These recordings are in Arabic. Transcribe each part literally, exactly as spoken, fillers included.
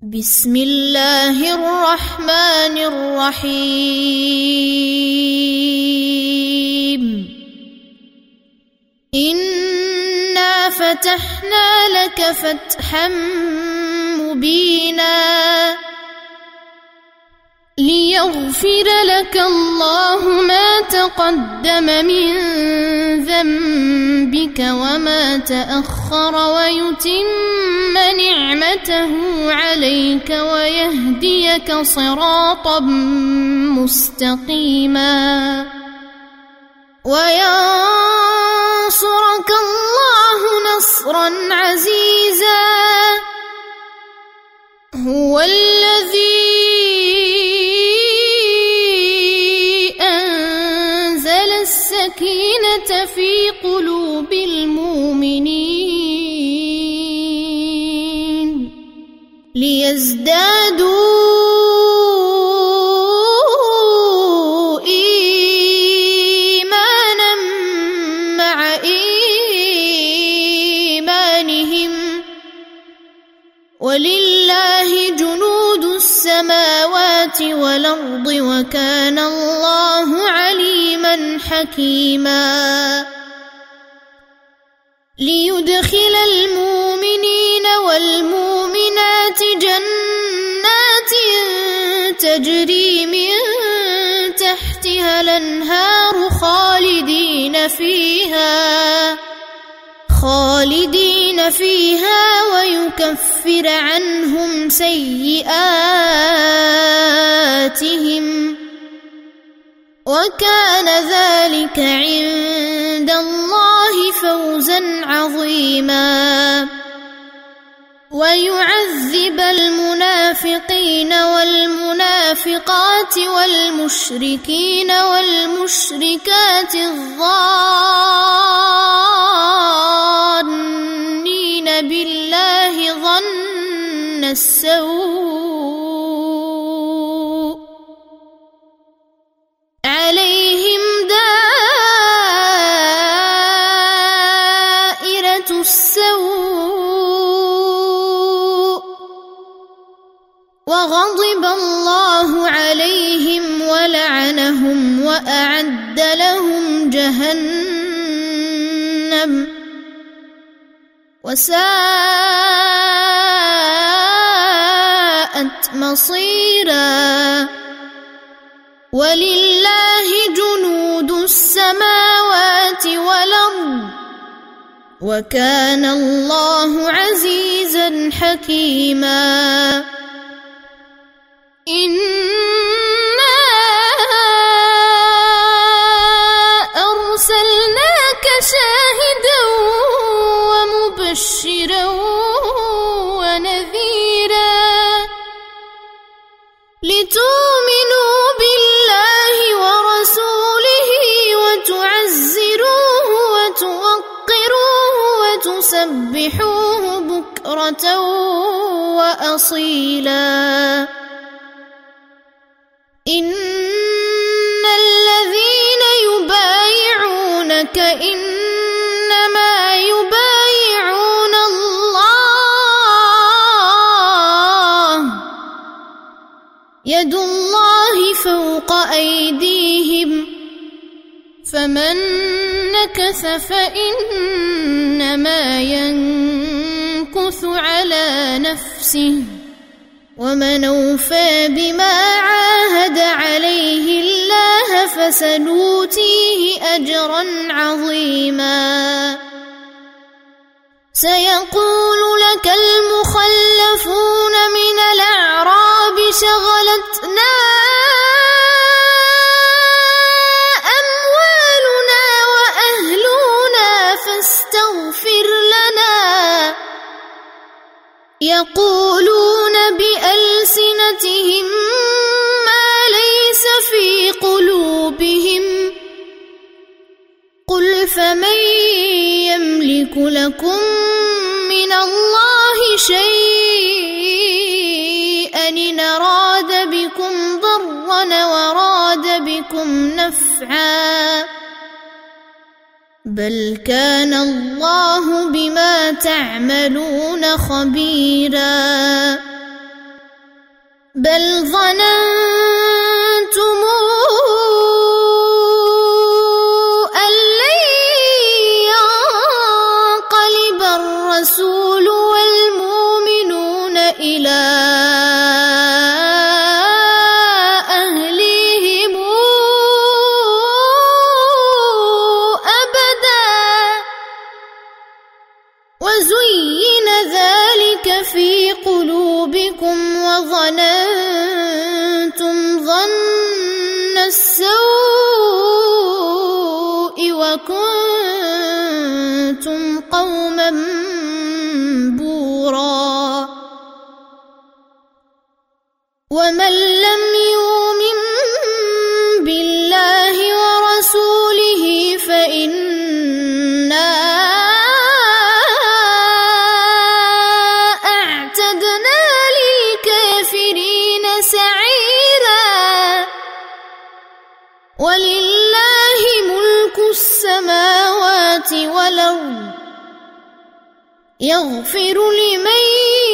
بسم الله الرحمن الرحيم إنا فتحنا لك فتحا مبينا ليغفر لك الله ما تقدم من ذنبك وما تأخر ويتم نعمته عليك ويهديك صراطا مستقيما وينصرك الله نصرا عزيزا هو الذي السكينة في قلوب المؤمنين ليزدادوا إيمانا مع إيمانهم ولله جنود السماوات والأرض وكان الله عليما حكيما ليدخل المؤمنين والمؤمنات جنات تجري من تحتها الأنهار خالدين فيها خالدين فيها ويكفر عنهم سيئاتهم وكان ذلك عند الله فوزا عظيما ويعذب المنافقين والمنافقات والمشركين والمشركات الظانين بالله ظن السوء عليهم دائرة السوء وغضب الله عليهم ولعنهم وأعد لهم جهنم وساءت مصيرا ولله جنود السماوات والأرض وكان الله عزيزا حكيما إنا أرسلناك شاهدا ومبشرا ونذيرا لتؤمنوا بالله ورسوله وتعزروه وتوقروه وتسبحوه بكرة وأصيلا إن الذين يبايعونك إنما يبايعون الله يد الله فوق أيديهم فمن نكث فإنما ينكث على نفسه ومن أوفى بما عاهد عليه الله فسنؤتيه أجرا عظيما سيقول لك المخلفون من الأعراب شغلتنا أموالنا وأهلنا فاستغفر لنا يقولون بألسنتهم ما ليس في قلوبهم قل فمن يملك لكم من الله شيئا إن أراد بكم ضرا وراد بكم نفعا بل كان الله بما تعملون خبيرا بل ظننتم أن لن ينقلب الرسول والمؤمنون إلى أهليهم أبدا وزين ذلك في قلوبكم وظننتم ظن السوء وكنتم قوما بورا ومن لم يؤمن بالله ورسوله فإنا أعتدنا للكافرين سعيرا ولله ملك السماوات والأرض يغفر لمن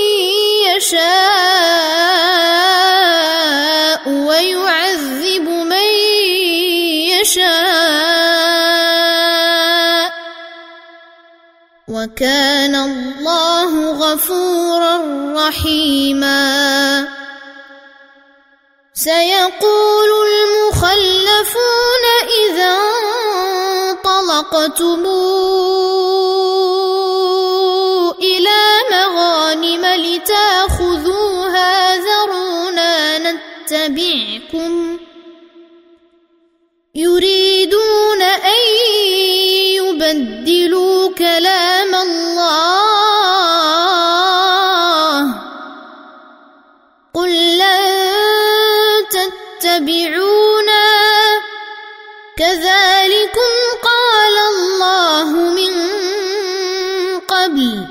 يشاء ويعذب من يشاء وكان الله غفورا رحيما سيقول المخلفون إذا انطلقتم إلى مغانم لتأخذوها ذرونا نتبعكم يريدون أن يبدلوا كلام الله قل لن تتبعونا كذلكم قال الله من قبل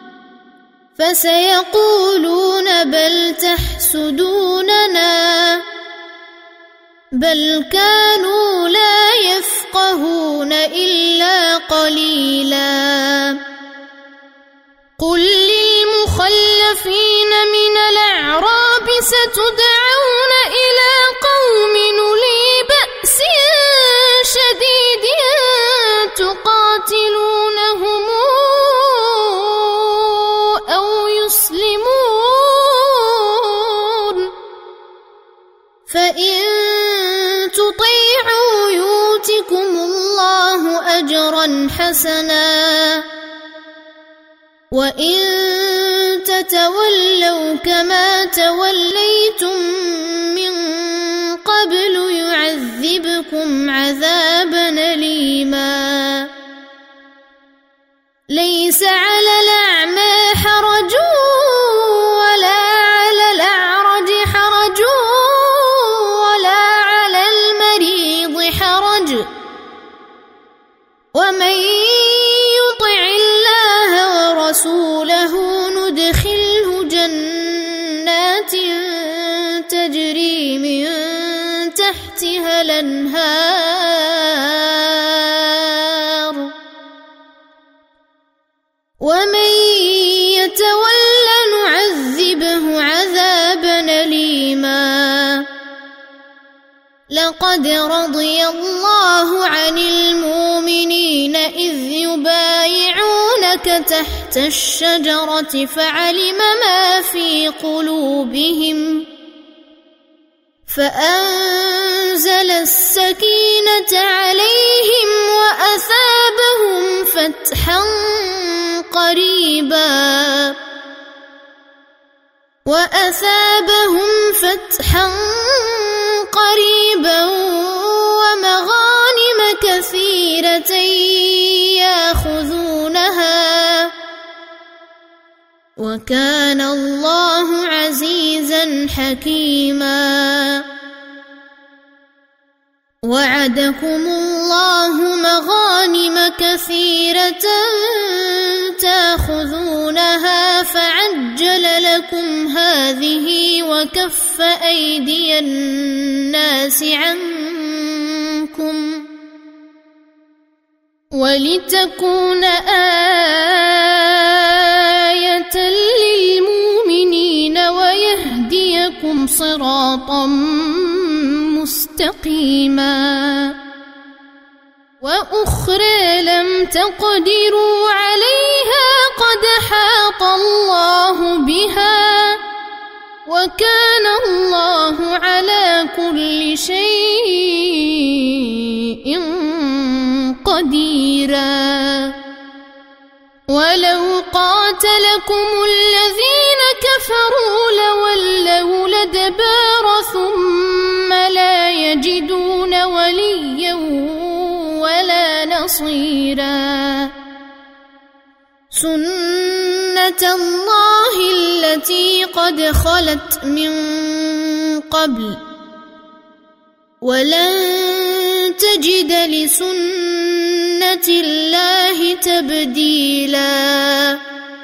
فسيقولون بل تحسدوننا بل كانوا لا يفقهون إلا قليلا قل للمخلفين من الأعراب ستدعون إلى قوم أولي بأس شديد تقاتلونهم أو يسلمون فإن تطيعوا يؤتكم الله أجرا حسنا وإن تتولوا كما توليتم من قبل يعذبكم عذابا أليما ليس على الأعمى حرج ولا على الأعرج حرج ولا على المريض حرج ومن يطع الله ورسوله ندخله جنات تجري من تحتها الأنهار ومن يتول نعذبه عذابا أليما لقد رضي الله عن المؤمنين إذ يبايعونك تحت الشجرة فعلم ما في قلوبهم فأنزل السكينة عليهم وأثابهم فتحا قريبا وأثابهم فتحا قريبا ومغانم كثيرة يأخذونها وكان الله عزيزا حكيما وعدكم الله مغانم كثيرة تأخذونها فعجل لكم هذه وكف أيدي الناس عنكم ولتكون آية للمؤمنين ويهديكم ليهديكم صراطا مستقيما وأخرى لم تقدروا عليها قد حاط الله بها وكان الله على كل شيء قديرا ولو قاتلكم الذين كفروا لولوا الأدبار ثم لا يجدون وليا ولا نصيرا سنة الله التي قد خلت من قبل ولن تجد لسنة الله تبديلا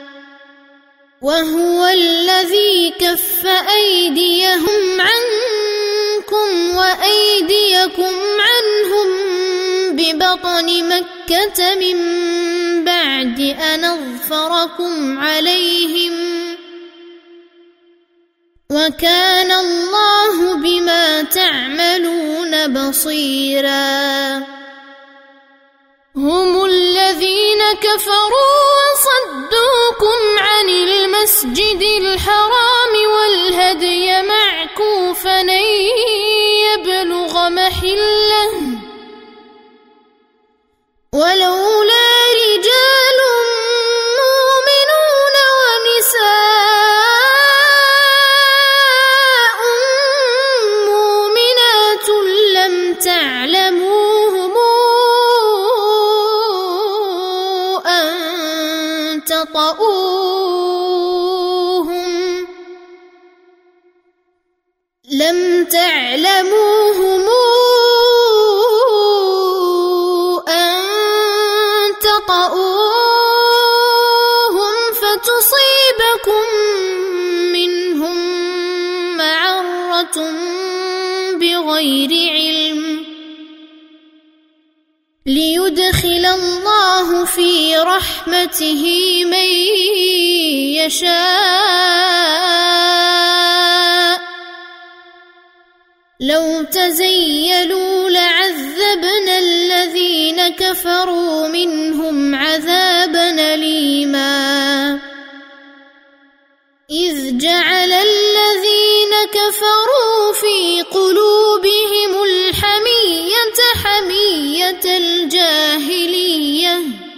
وهو الذي كف أيديهم عنكم وأيديكم عنهم ببطن مكة من بعد أن أظفركم عليهم وكان الله بما تعملون بصيرا هم الذين كفروا وصدوكم عن المسجد الحرام والهدي معكوفا أن يبلغ محله ولولا رجال مؤمنون ونساء مؤمنات لم تعلموهم أن تطؤوهم لم تعلموهم فتصيبكم منهم معرة بغير علم ليدخل الله في رحمته من يشاء لو تزيلوا لعذبنا الذين كفروا منهم عذابا أليما إذ جعل الذين كفروا في قلوبهم الحمية حمية الجاهلية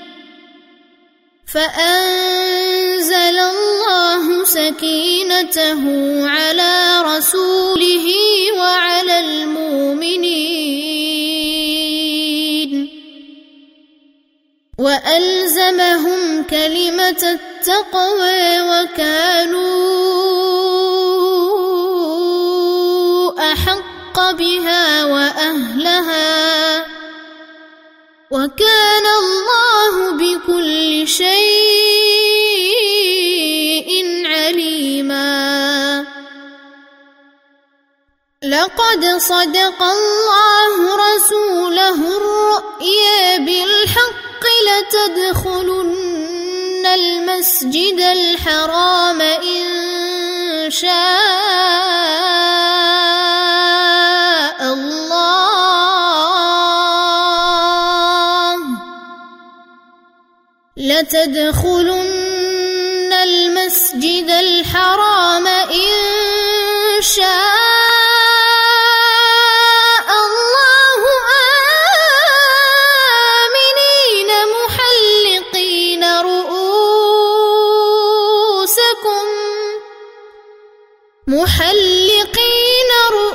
فأنزل الله سكينته على رسوله وعلى المؤمنين وألزمهم كلمة التقوى وكانوا أحق بها وأهلها وكان الله بكل شيء عليما لقد صدق الله رسوله الرؤيا بالحق لتدخلن المسجد الحرام إن شاء الله لتدخلن المسجد الحرام إن شاء محلقين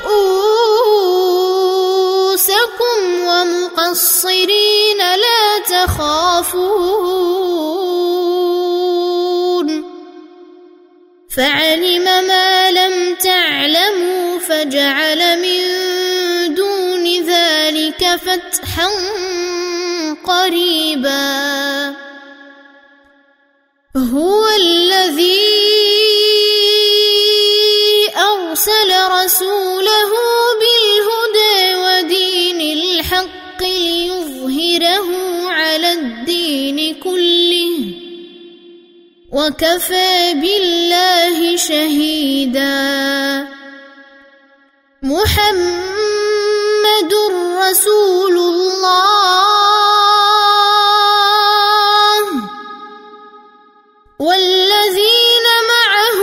رؤوسكم ومقصرين لا تخافون فعلم ما لم تعلموا فجعل من دون ذلك فتحا قريبا هو الذي أرسل رسوله بالهدى ودين الحق ليظهره على الدين كله وكفى بالله شهيدا محمد رسول الله والذين معه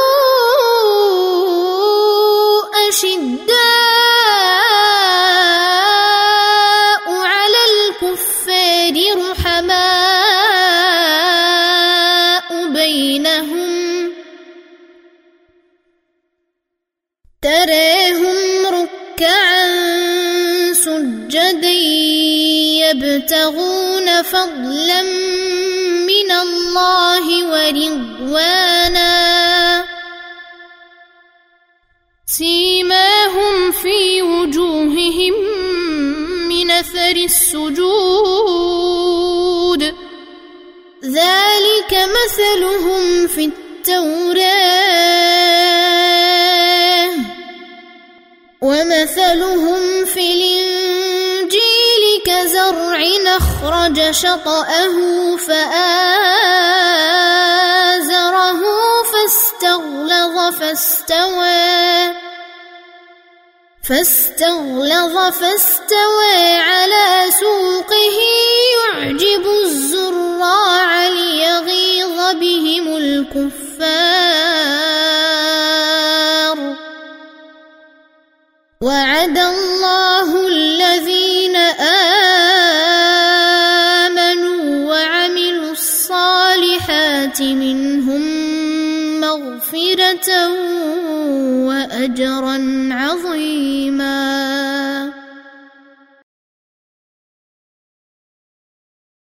أشداء على الكفار رحماء بينهم تراهم ركعا سجدا يبتغون فضلا من الله ورضوانا سيماهم في وجوههم من أثر السجود ذلك مثلهم في التوراة ومثلهم في الإنجيل كزرع أخرج شطأه فآزره فاستغلظ فاستوى فاستغلظ فاستوى على سوقه يعجب الزراع ليغيظ بهم الكفار وعد الله الذين آمنوا وعملوا الصالحات منهم مغفرة وأجرا عظيما.